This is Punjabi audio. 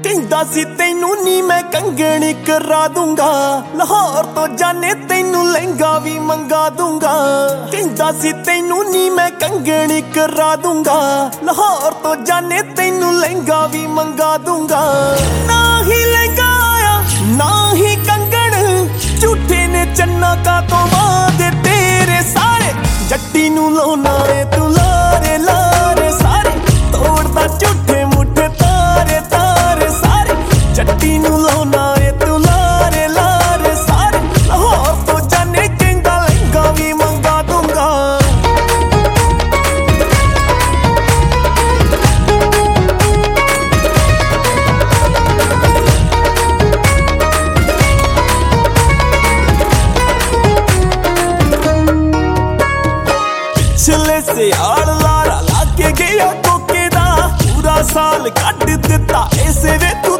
ਕਹਿੰਦਾ ਸੀ ਤੈਨੂੰ ਨੀ ਮੈਂ ਕੰਗਣ ਕਰਾ ਦੂੰਗਾ, ਲਾਹੌਰ ਤੋਂ ਜਾਣੇ ਤੈਨੂੰ ਲਹਿੰਗਾ ਵੀ ਮੰਗਾ ਦੂੰਗਾ। ਕਹਿੰਦਾ ਸੀ ਤੈਨੂੰ ਨੀ ਮੈਂ ਕੰਗਣ ਕਰਾ ਦੂੰਗਾ, ਲਾਹੌਰ ਤੋਂ ਜਾਣੇ ਤੈਨੂੰ ਲਹਿੰਗਾ ਵੀ ਮੰਗਾ ਦੂੰਗਾ। ਨਾ ਹੀ ਲਹਿੰਗਾ ਆਇਆ ਨਾ ਹੀ ਕੰਗਣ, ਝੂਠੇ ਨੇ ਚੰਨਾ ਕਾ ਤੋਂ ਵਾਦੇ ਤੇਰੇ ਸਾਰੇ। ਜੱਟੀ ਨੂੰ ਲਾਉਣਾ ਏ ਤੂੰ ਲਾਰੇ ਲਾਰੇ ਸਾਰੇ, ਤੋੜਦਾ ਝੂਠੇ ਮੁੱਠੇ ਤਾਰੇ ਤਾਰੇ ਸਾਰੇ। ਜੱਟੀ ਨੂੰ ਲਾਉਣਾ ਏ ਤੂੰ ਲਾਰੇ ਲਾਰੇ ਸਾਰੇ, ਲਾਹੌਰ ਤੋਂ ਜਾਣੇ ਕਹਿੰਦਾ ਲਹਿੰਗਾ ਵੀ ਮੰਗਾ ਦੂੰਗਾ। ਪਿਛਲੇ ਸਿਆਲ ਲਾਰਾ ਲਾ ਕੇ ਗਿਆ ਕੋਕੇ ਦਾ, ਪੂਰਾ ਸਾਲ ਕੱਢ ਦਿੱਤਾ ਇਸੇ ਵੇ ਤੂੰ